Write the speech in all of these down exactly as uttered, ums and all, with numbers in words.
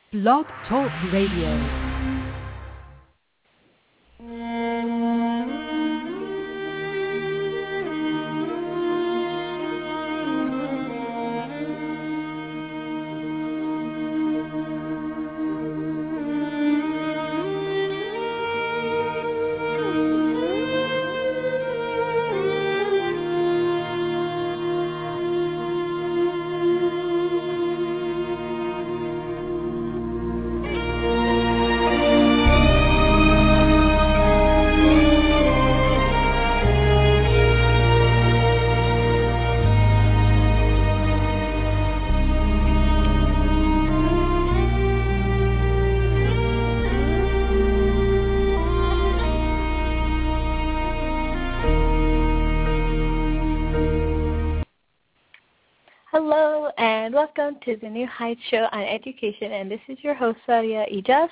Blog Talk Radio. Hello and welcome to the New Heights Show on Education, and this is your host, Sadia Ijaz,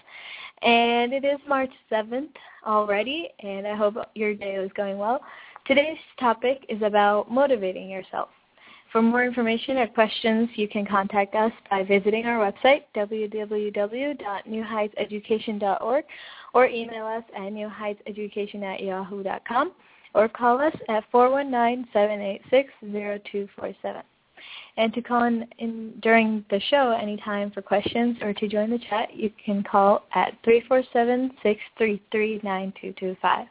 and it is March seventh already, and I hope your day is going well. Today's topic is about motivating yourself. For more information or questions, you can contact us by visiting our website, w w w dot new heights education dot org, or email us at new heights education at yahoo dot com, or call us at four one nine, seven eight six, zero two four seven. And to call in, in during the show anytime for questions or to join the chat, you can call at three four seven, six three three, nine two two five.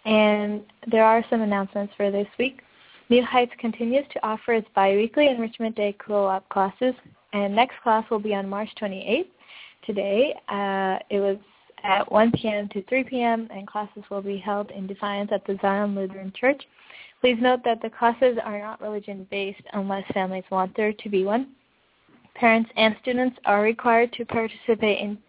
And there are some announcements for this week. New Heights continues to offer its biweekly Enrichment Day co-op classes, and next class will be on March twenty-eighth. Today, uh, it was at one p.m. to three p.m., and classes will be held in Defiance at the Zion Lutheran Church. Please note that the classes are not religion-based unless families want there to be one. Parents and students are required to participate in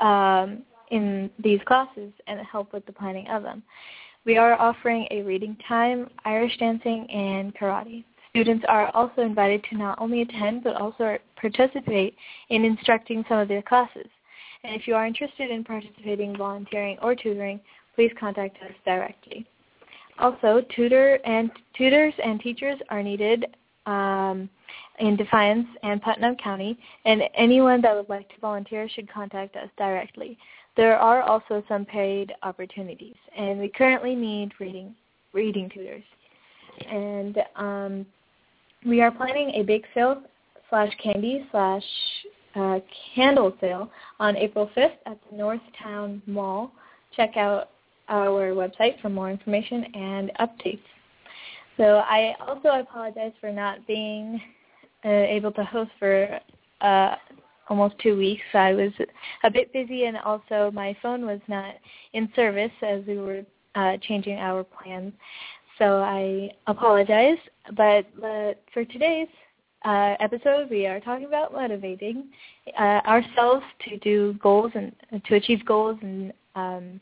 um, in these classes and help with the planning of them. We are offering a reading time, Irish dancing, and karate. Students are also invited to not only attend but also participate in instructing some of the classes. And if you are interested in participating, volunteering, or tutoring, please contact us directly. Also, tutor and tutors and teachers are needed um, in Defiance and Putnam County, and anyone that would like to volunteer should contact us directly. There are also some paid opportunities, and we currently need reading reading tutors. And um, we are planning a bake sale slash candy slash uh, candle sale on April fifth at the Northtown Mall. Check out our website for more information and updates. So I also apologize for not being uh, able to host for uh, almost two weeks. I was a bit busy, and also my phone was not in service as we were uh, changing our plans. So I apologize. But, but for today's uh, episode, we are talking about motivating uh, ourselves to do goals and to achieve goals and um,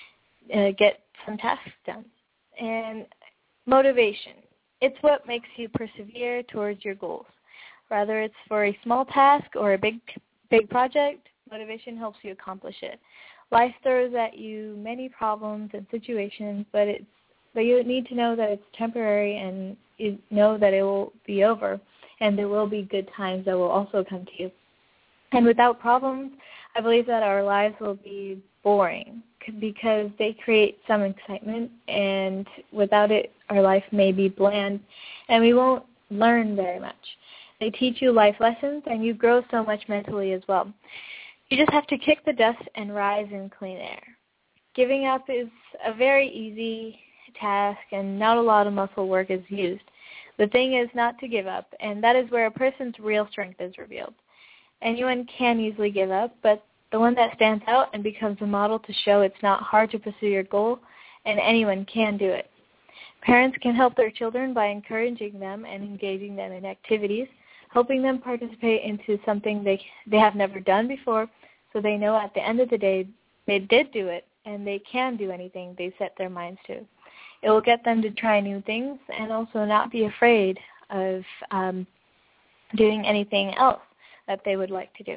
Uh, get some tasks done. And motivation, it's what makes you persevere towards your goals. Whether it's for a small task or a big big project, motivation helps you accomplish it. Life throws at you many problems and situations, but it's but you need to know that it's temporary, and you know that it will be over, and there will be good times that will also come to you. And without problems, I believe that our lives will be boring, because they create some excitement, and without it, our life may be bland, and we won't learn very much. They teach you life lessons, and you grow so much mentally as well. You just have to kick the dust and rise in clean air. Giving up is a very easy task, and not a lot of muscle work is used. The thing is not to give up, and that is where a person's real strength is revealed. Anyone can easily give up, but the one that stands out and becomes a model to show it's not hard to pursue your goal, and anyone can do it. Parents can help their children by encouraging them and engaging them in activities, helping them participate into something they they have never done before, so they know at the end of the day they did do it, and they can do anything they set their minds to. It will get them to try new things and also not be afraid of um, doing anything else that they would like to do.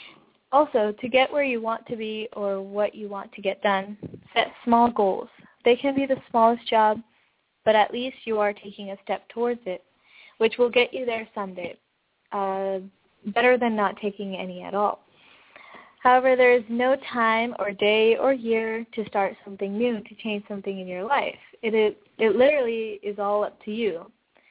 Also, to get where you want to be or what you want to get done, set small goals. They can be the smallest job, but at least you are taking a step towards it, which will get you there someday. Uh, better than not taking any at all. However, there is no time or day or year to start something new, to change something in your life. It is, it literally is all up to you.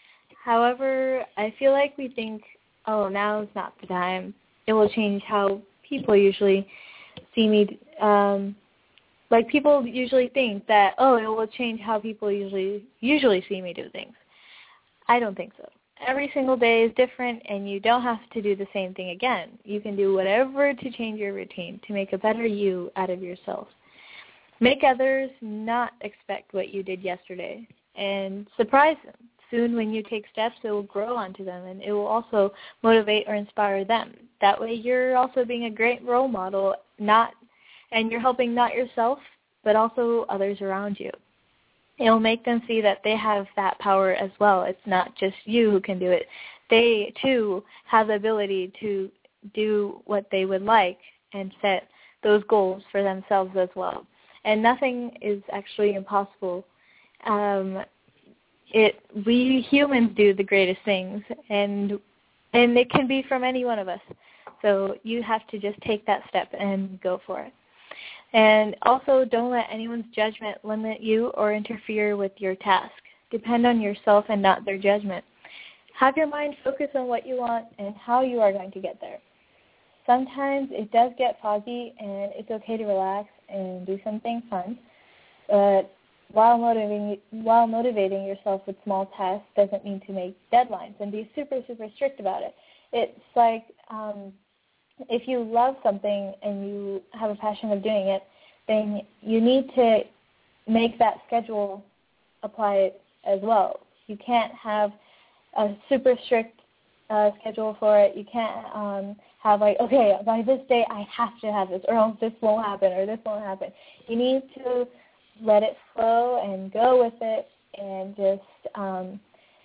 However, I feel like we think, oh, now is not the time. It will change how people usually see me. Um, like people usually think that, oh, it will change how people usually usually see me do things. I don't think so. Every single day is different, and you don't have to do the same thing again. You can do whatever to change your routine, to make a better you out of yourself. Make others not expect what you did yesterday, and surprise them. Soon when you take steps, it will grow onto them, and it will also motivate or inspire them. That way you're also being a great role model, not, and you're helping not yourself, but also others around you. It will make them see that they have that power as well. It's not just you who can do it. They, too, have the ability to do what they would like and set those goals for themselves as well. And nothing is actually impossible. Um, it we humans do the greatest things, and and it can be from any one of us. So you have to just take that step and go for it. And also, don't let anyone's judgment limit you or interfere with your task. Depend on yourself and not their judgment. Have your mind focus on what you want and how you are going to get there. Sometimes it does get foggy, and it's okay to relax and do something fun. But while motivating, while motivating yourself with small tasks doesn't mean to make deadlines and be super, super strict about it. It's like um, if you love something and you have a passion of doing it, then you need to make that schedule apply it as well. You can't have a super strict uh, schedule for it. You can't um, have like, okay, by this day I have to have this, or else this won't happen, or this won't happen. You need to let it flow and go with it, and just um,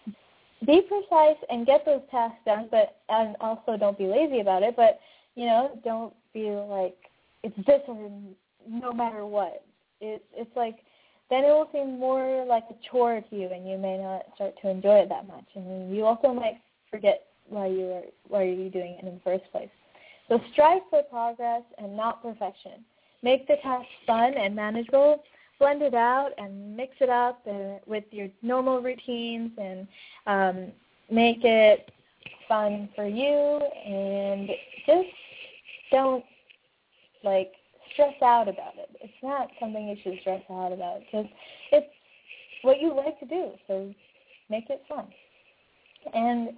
be precise and get those tasks done. But and also don't be lazy about it. But you know, don't be like it's this or no matter what. It, it's like then it will seem more like a chore to you, and you may not start to enjoy it that much. And you also might forget why you were why are you doing it in the first place. So strive for progress and not perfection. Make the task fun and manageable. Blend it out and mix it up uh, with your normal routines, and um, make it fun for you. And just don't like stress out about it. It's not something you should stress out about because it's what you like to do. So make it fun. And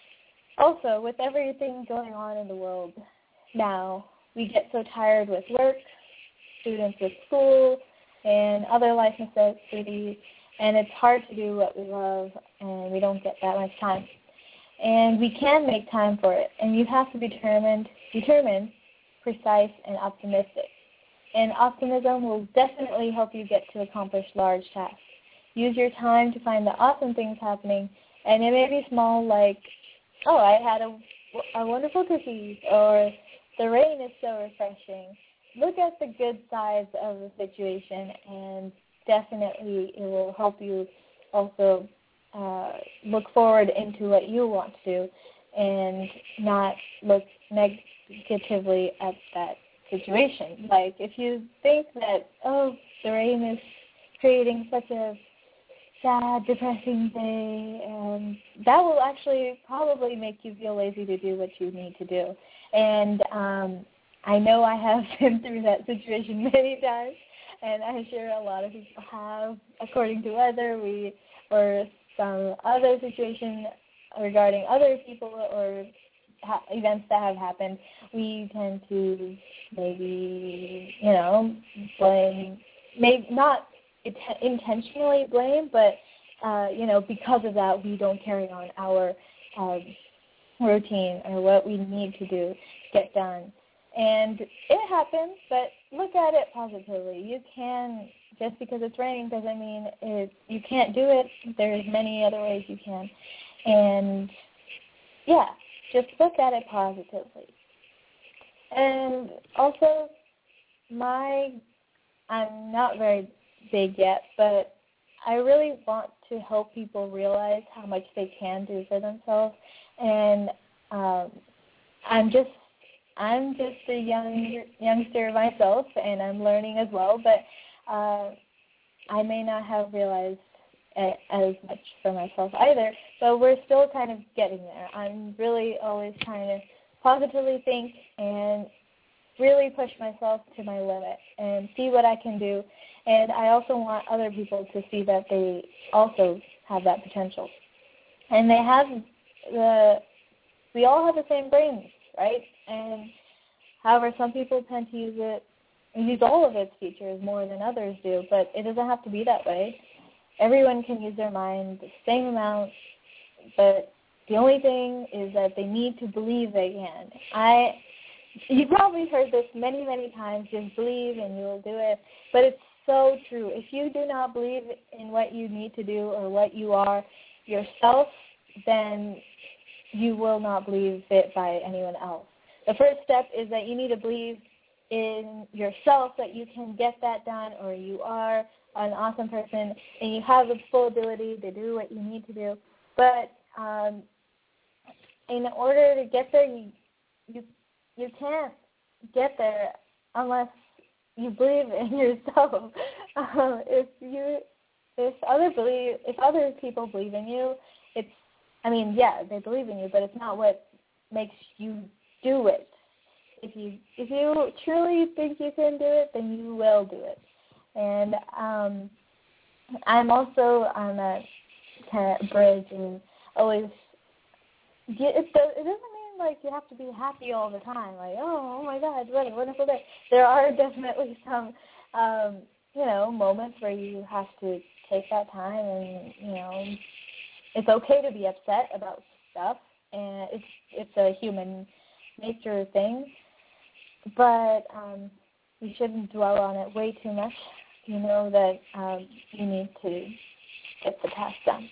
also, with everything going on in the world now, we get so tired with work, students with school, and other life necessities, and it's hard to do what we love, and we don't get that much time. And we can make time for it, and you have to be determined, determined, precise, and optimistic. And optimism will definitely help you get to accomplish large tasks. Use your time to find the awesome things happening, and it may be small, like, oh, I had a, a wonderful cookie, or the rain is so refreshing. Look at the good sides of the situation, and definitely it will help you also uh, look forward into what you want to do and not look negatively at that situation. Like if you think that, oh, the rain is creating such a sad, depressing day, and that will actually probably make you feel lazy to do what you need to do. And um, I know I have been through that situation many times, and I'm sure a lot of people have, according to weather, we or some other situation regarding other people or ha- events that have happened. We tend to maybe, you know, blame, maybe not int- intentionally blame, but uh, you know, because of that, we don't carry on our um, routine or what we need to do get done. And it happens, but look at it positively. You can, just because it's raining doesn't mean it, you can't do it. There's many other ways you can. And, yeah, just look at it positively. And also, my, I'm not very big yet, but I really want to help people realize how much they can do for themselves. And um, I'm just I'm just a young youngster myself, and I'm learning as well, but uh, I may not have realized it as much for myself either, but we're still kind of getting there. I'm really always trying to positively think and really push myself to my limit and see what I can do, and I also want other people to see that they also have that potential. And they have the, we all have the same brains, right? And however, some people tend to use it, use all of its features more than others do, but it doesn't have to be that way. Everyone can use their mind the same amount, but the only thing is that they need to believe they can. I, you've probably heard this many, many times, just believe and you will do it, but it's so true. If you do not believe in what you need to do or what you are yourself, then you will not believe it by anyone else. The first step is that you need to believe in yourself that you can get that done, or you are an awesome person and you have the full ability to do what you need to do. But um, in order to get there, you you you can't get there unless you believe in yourself. Um, if you if other believe if other people believe in you, it's I mean yeah they believe in you, but it's not what makes you do it. If you if you truly think you can do it, then you will do it. And um, I'm also on that kind of bridge and always. It, it doesn't mean like you have to be happy all the time. Like oh, oh my God, what a wonderful day. There are definitely some um, you know moments where you have to take that time, and you know it's okay to be upset about stuff, and it's it's a human nature thing. But um, you shouldn't dwell on it way too much. You know that um, you need to get the task done.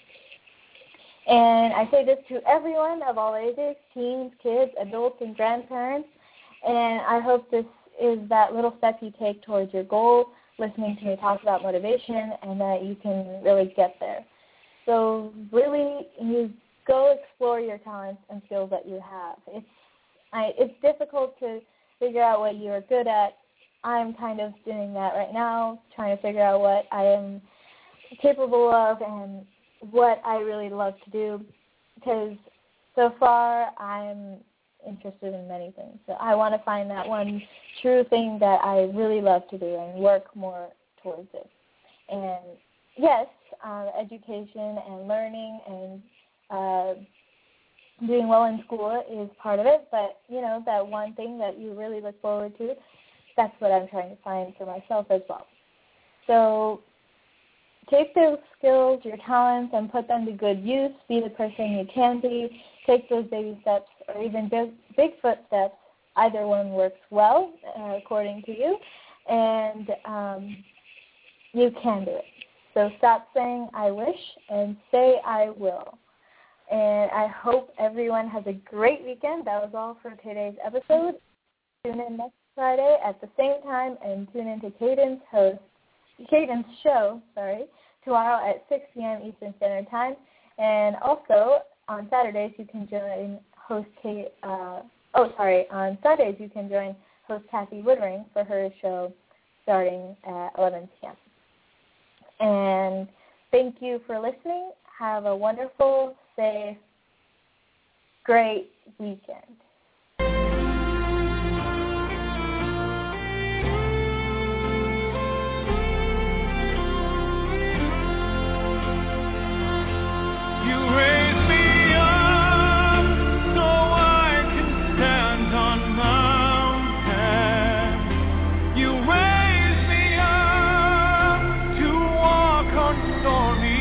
And I say this to everyone of all ages, teens, kids, adults, and grandparents. And I hope this is that little step you take towards your goal, listening to me talk about motivation, and that you can really get there. So really, you go explore your talents and skills that you have. It's I, it's difficult to figure out what you are good at. I'm kind of doing that right now, trying to figure out what I am capable of and what I really love to do, because so far I'm interested in many things. So I want to find that one true thing that I really love to do and work more towards it. And yes, um, education and learning and uh, doing well in school is part of it, but, you know, that one thing that you really look forward to, that's what I'm trying to find for myself as well. So take those skills, your talents, and put them to good use. Be the person you can be. Take those baby steps or even big, big footsteps. Either one works well, uh, according to you, and um, you can do it. So stop saying I wish and say I will. And I hope everyone has a great weekend. That was all for today's episode. Tune in next Friday at the same time, and tune in to Cadence host, Cadence show, sorry, tomorrow at six p.m. Eastern Standard Time. And also on Saturdays you can join host Kate. Uh, oh, sorry, on Sundays you can join host Kathy Woodring for her show starting at eleven p.m. And thank you for listening. Have a wonderful, safe, great weekend. You raise me up so I can stand on mountains. You raise me up to walk on stormy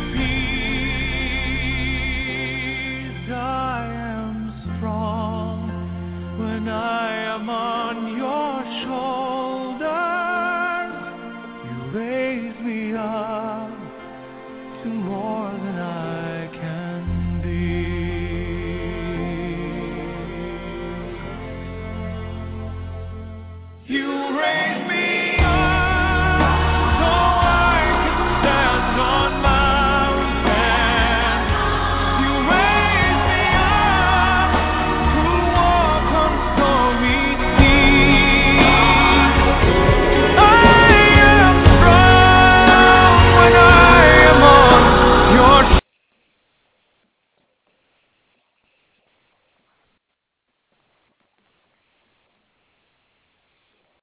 I am strong when I am on your shoulders. You raise me up to more than I can be. You raise me